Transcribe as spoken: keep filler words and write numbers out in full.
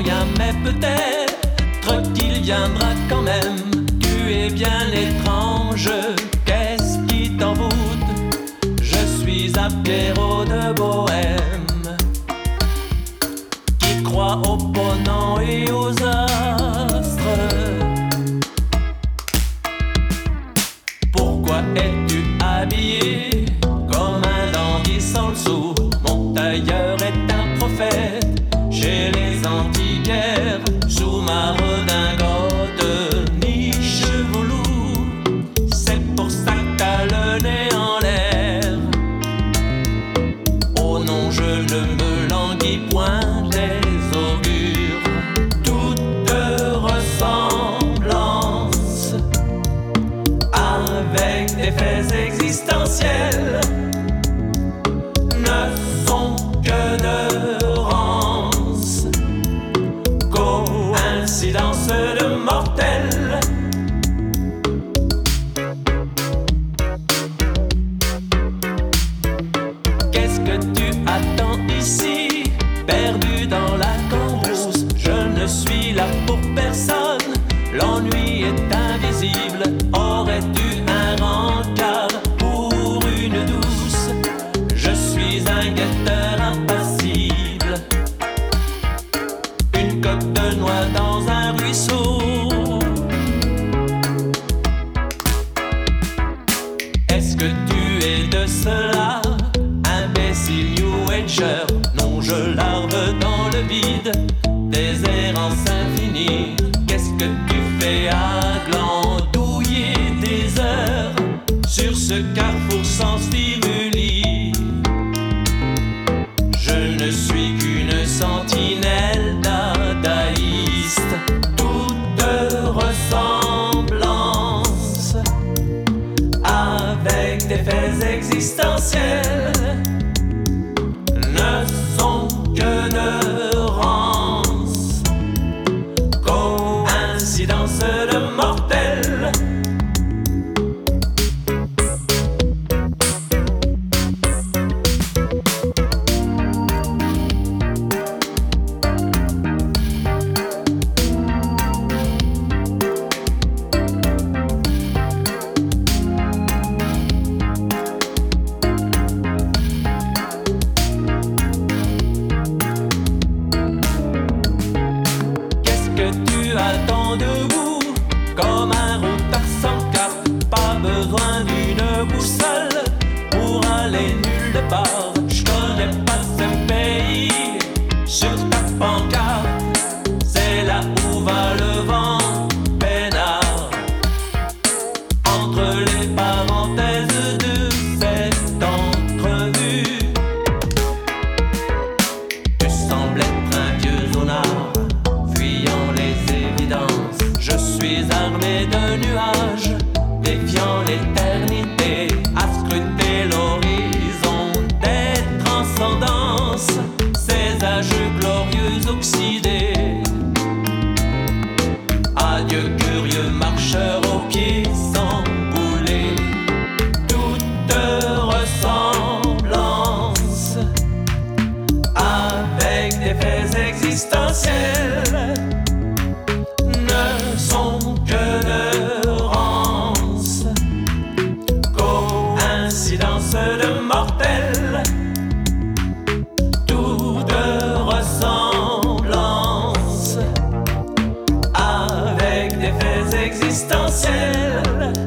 rien, mais peut-être qu'il viendra quand même. Tu es bien étrange, qu'est-ce qui t'envoûte? Je suis un Pierrot de Bohème qui croit aux ponants et aux astres. Pourquoi es-tu habillé comme un dandy sans le sou? Mon tailleur est un prophète chez les antiquaires, sous ma redingote ni cheveux loups. C'est pour ça que t'as le nez en l'air. Oh non, je ne me languis point des augures. Toute ressemblance avec des faits existentiels ne sont que de rance, coïncidence de mortels. Qu'est-ce que tu attends ici, perdu dans la cambrousse? Je ne suis là pour personne, l'ennui est invisible. Aurais-tu un rencard pour une douce? Je suis un guetteur impassible, une coque de noix dans un ruisseau. Est-ce que tu es de cela, imbécile New Ager? Non, je larve dans le vide des errances infinies. Qu'est-ce que tu fais à glandouiller des heures sur ce carrefour sans stimuli? Je ne suis qu'une sentinelle dadaïste. Toute ressemblance avec des faits existentiels ne sont que de rance, coïncidence de mortels. Attends debout comme un routard sans cap, pas besoin d'une boussole pour aller nulle part. Je connais pas ce pays sur ta pancarte, c'est là où va le vent peinard. Entre les parenthèses de cette entrevue, tu sembles être un vieux zonard fuyant les évidences. Je suis armé de nuages, défiant l'éternité, à scruter l'horizon des transcendances, ces âges glorieux oxydés. Adieu curieux marcheurs aux pieds sans bouler. Toute ressemblance avec des faits existentiels ne sont que de rance, coïncidence de mortels. Toute ressemblance avec des faits existentiels